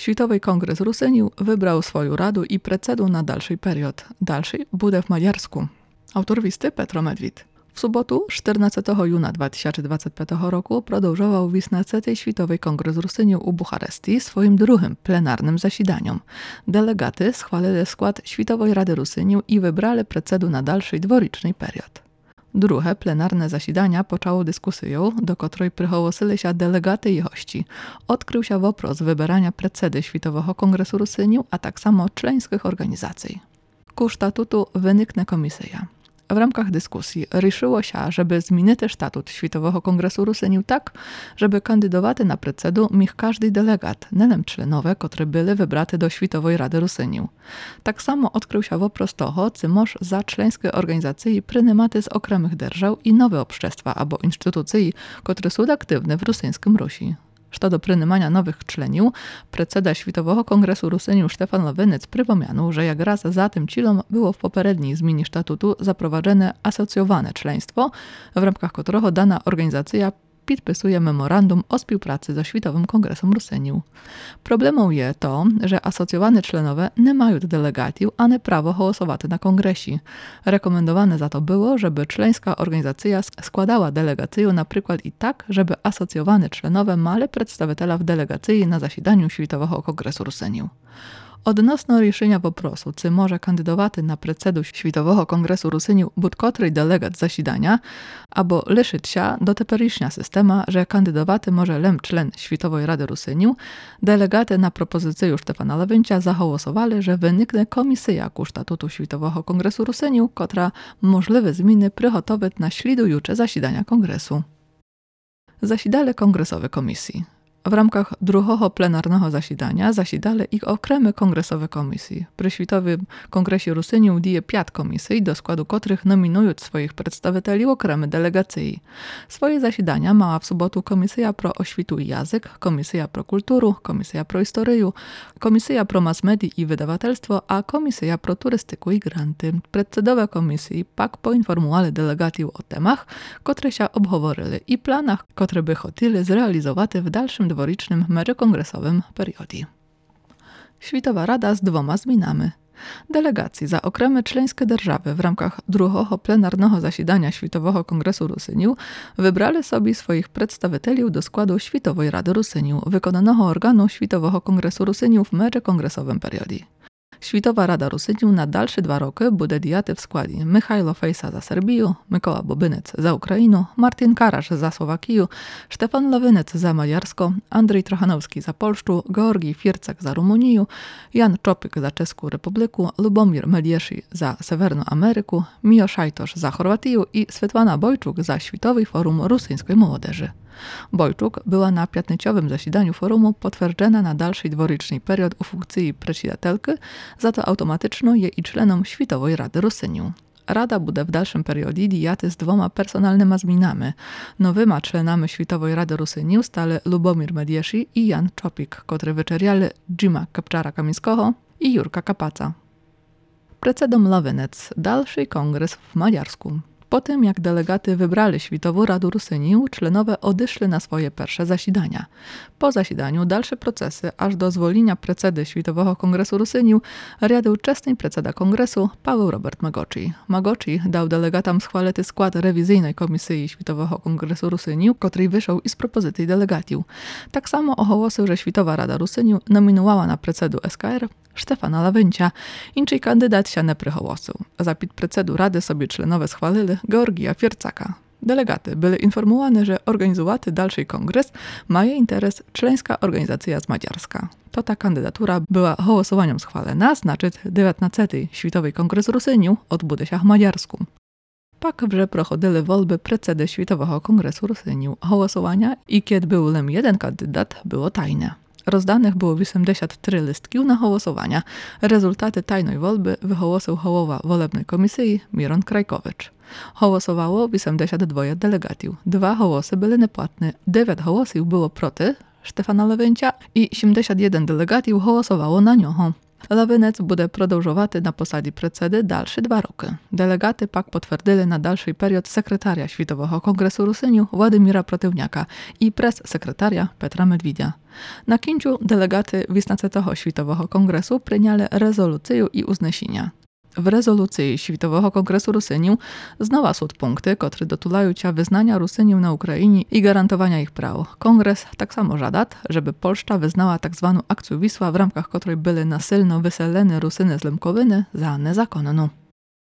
Światowy Kongres Rusynił wybrał swoją radę i precedu na dalszy period. Dalszy będzie w Maďarsku. Autor listy Petro Medved. W sobotu 14 juna 2025 roku продовжував 18. Światowy Kongres Rusynił u Bucharesti swoim drugim plenarnym zasidaniem. Delegaty schwalili skład Światowej Rady Rusynił i wybrali precedu na dalszy dwuriczny period. Drugie plenarne zasidania poczęło dyskusję, do której przychłosili się delegaty i gości. Odkrył się wopros wybierania precedy Światowego Kongresu Rusynił, a tak samo członkowskich organizacji. Ku statutu wyniknie komisja. W ramach dyskusji ruszyło się, żeby zmienić statut Światowego Kongresu Rusynił tak, żeby kandydowaty na precedu miał każdy delegat, nie tylko członowie, którzy byli wybrani do Światowej Rady Rusynił. Tak samo odkrył się wopros toho, co może za członkowskie organizacje przyjmować z okremnych держав i nowe obszczestwa albo instytucje, które są aktywne w rosyjskim Rusi. Co do przyjmowania nowych członów, preceda Światowego Kongresu Rusynił Stefan Lawinec przypomniał, że jak raz za tym cilem było w poprzedniej zmianie statutu zaprowadzone asocjowane człoństwo, w ramach którego dana organizacja podpisuje memorandum o współpracy ze Światowym Kongresem Rusynił. Problemem jest to, że asocjowane członowie nie mają delegatów, a nie prawo głosować na kongresie. Rekomendowane za to było, żeby człońska organizacja składała delegację na przykład i tak, żeby asocjowane członowie mieli przedstawiciela w delegacji na zasidaniu Światowego Kongresu Rusynił. Odnośnie решenia woprosu, czy może kandydowaty na precedu Światowego Kongresu Rusynił bądź który delegat zasidania, albo liczyć się do teперішня systema, że kandydowaty może lem czlen Światowej Rady Rusynił, delegaty na propozycję Stefana Lawinca zagłosowali, że wyniknie komisja ku statutu Światowego Kongresu Rusynił, która możliwe zmiany przygotować na śledujące zasidania kongresu. Zasidali kongresowe komisji. W ramach drugiego plenarnego zasidania zasidali ich okremy kongresowe komisji. Przy Światowym Kongresie Rusynił dzieje 5 komisji, do składu których nominują swoich przedstawicieli okremy delegacji. Swoje zasidania mała w sobotu Komisja pro oświtu i język, Komisja pro kulturu, Komisja pro historię, Komisja pro mass media i wydawatelstwo, a Komisja pro turystyku i granty. Przedsedowe komisji pak poinformowali delegatów o temach, które się obговорили i planach, które by chcieli zrealizować w dalszym dwuricznym kongresowym periodzie. Światowa Rada z 2 zmianami. Delegacji za okremy człońskie держаwy w ramach drugiego plenarnego zasidania Światowego Kongresu Rusynił wybrali sobie swoich przedstawicieli do składu Światowej Rady Rusynił, wykonanego organu Światowego Kongresu Rusynił w kongresowym periodzie. Światowa Rada Rusynił na dalsze 2 roky będzie diaty w składzie Michajlo Fejsa za Serbię, Mykoła Bobynec za Ukrainę, Martin Karasz za Słowakię, Stefan Lawinec za Maďarsko, Andrzej Trochanowski za Polskę, Georgij Fircak za Rumunię, Jan Czopik za Czeską Republikę, Lubomir Medieszy za Sewerną Amerykę, Mijo Szajtosz za Chorwatię i Svetłana Bojczuk za Światowy Forum Rusyńskiej Młodzieży. Bojczuk była na piatnicowym zasidaniu forumu potwierdzona na dalszy dwuriczny period u funkcji przedsiedatelki, za to automatyczno je i członom Światowej Rady Rusynił. Rada będzie w dalszym periodzie diaty z 2 personalnymi zmianami. Nowymi członami Światowej Rady Rusynił stali Lubomir Medieszy i Jan Czopik, którzy wyczerpiali Dżima Kapczara-Kamińskiego i Jurka Kapaca. Precedom Lawinec, dalszy kongres w Maďarsku. Po tym, jak delegaty wybrali Światową Radę Rusynił, członowie odeszli na swoje pierwsze zasidania. Po zasidaniu dalsze procesy, aż do zwolnienia precedy Światowego Kongresu Rusynił, riadył wczesny preceda kongresu Paweł Robert Magoczy. Magoczy dał delegatom schwalety skład rewizyjnej komisji Światowego Kongresu Rusynił, który wyszedł z propozycji delegatów. Tak samo ogłosił, że Światowa Rada Rusynił nominowała na precedu SKR Stefana Lawinca, inczej kandydat się nie przychłosił. Za precedu Rady sobie członowie schwalili Georgija Fircaka. Delegaty byli informowani, że organizować dalszy kongres ma interes człońska organizacja z Maďarska. To ta kandydatura była głosowaniem schwalona, znaczy 19. Światowy Kongres Rusynił odbudzie się w Maďarsku. Pak wrze prochodzili wolby precedy Światowego Kongresu Rusynił. Głosowania i kiedy był len jeden kandydat, było tajne. Rozdanych było 83 listki na głosowania. Rezultaty tajnej wolby wygłosił głowa wolebnej komisji Miron Krajkowicz. Głosowało 82 delegatów. 2 głosy były niepłatne. 9 głosów było proti Stefana Lawinca i 71 delegatów głosowało na niego. Лавинець буде продовжувати на посаді председи далі 2 роки. Делегати пак потвердили на дальший період секретаря Światowego Kongresu Русинів Владимира Противняка і прес-секретаря Петра Медвідя. Na кінцю делегати 18-го Światowego Kongresu прийняли резолюцію і узнесення. W rezolucji Światowego Kongresu Rusyniów znowu są punkty, które dotulają wyznania Rusyniów na Ukrainie i garantowania ich praw. Kongres tak samo żada, żeby Polska wyznała tak zwaną akcję Wisła, w ramach której były nasilno wyselene Rusyny z Lemkowyny za niezakonną.